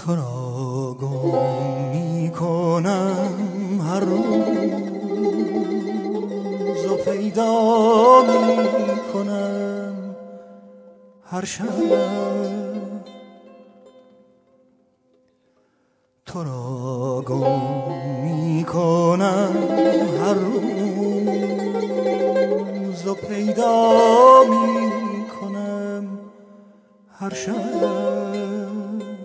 تو را گم می کنم هر روز و پیدا می کنم هر شب. تو را گم می کنم هر روز و پیدا می کنم هر شب.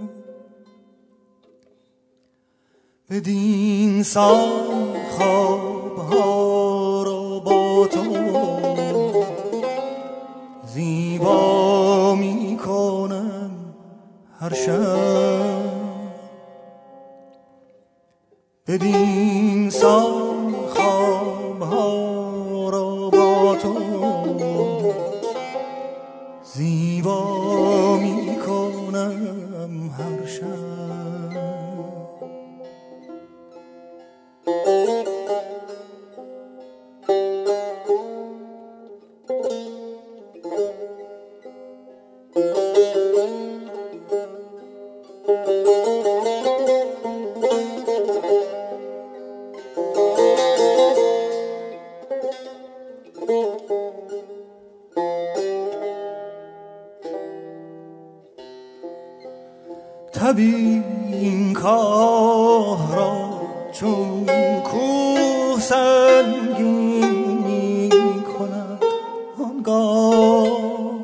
بدین سان خوابها را با تو زیبا می کنم هر شب. بدین سان خوابها را با تو زیبا می کنم هر شب. طبیب این کار را چون کوه سنگین می کند آنگاه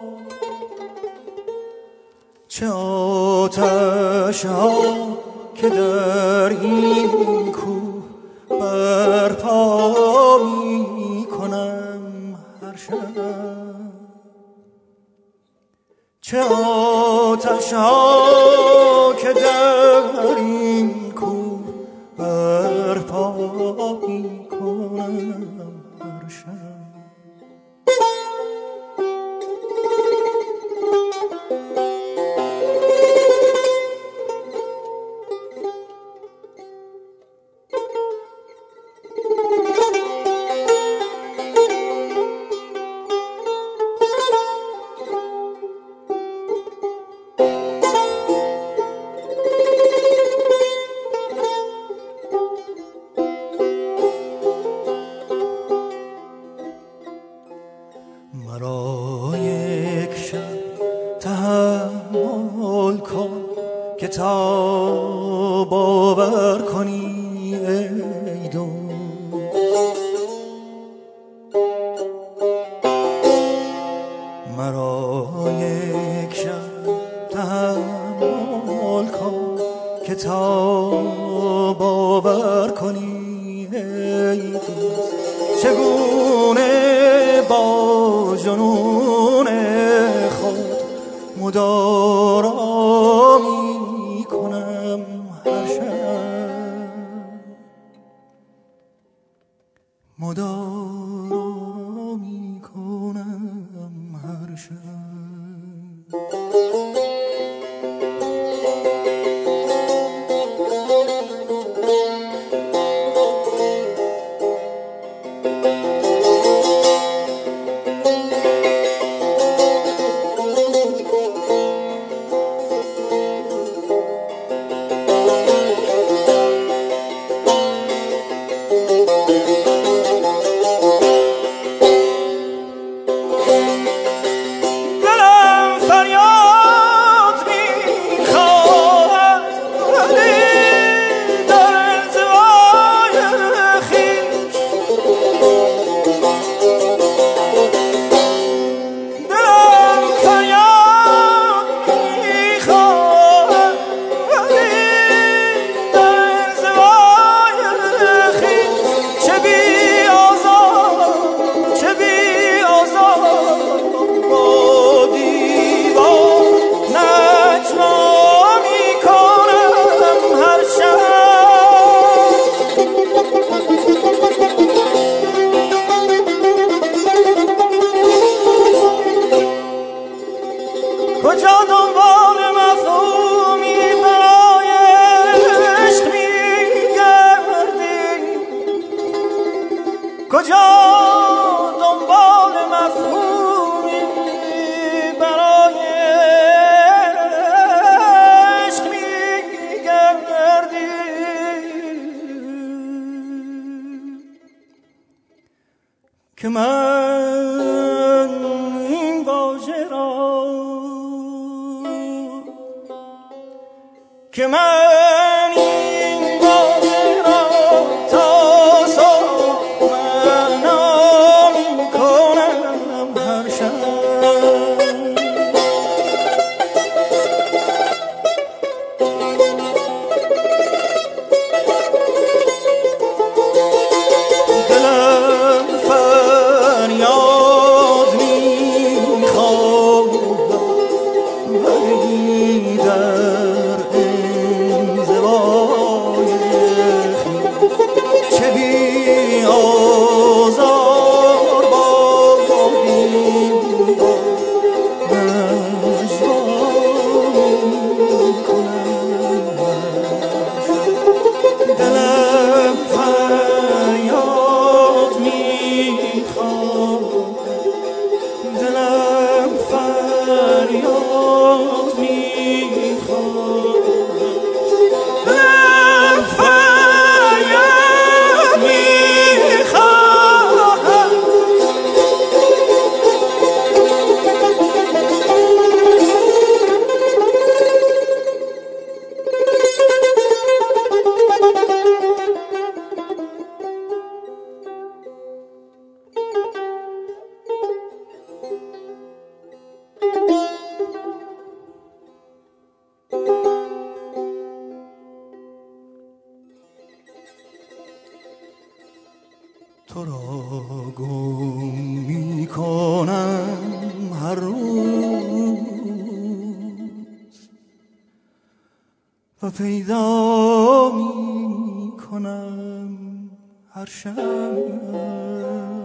چه آتش ها که در این کوه برپا می کنم هر شب. چه آتش ها که در این کوه برپا می کنم هر شب. مرا یک شب تحمل کن که تا باور کنی ای دوست. مرا یک شب تحمل کن که تا باور کنی ای دوست. چگونه با جنون خود مدارا می کنم هر شب. مدارا می کنم هر شب. که من این واژه را تا صبح معنا می کنم هر شب. تو را گم می کنم هر روز و پیدا می کنم هر شب.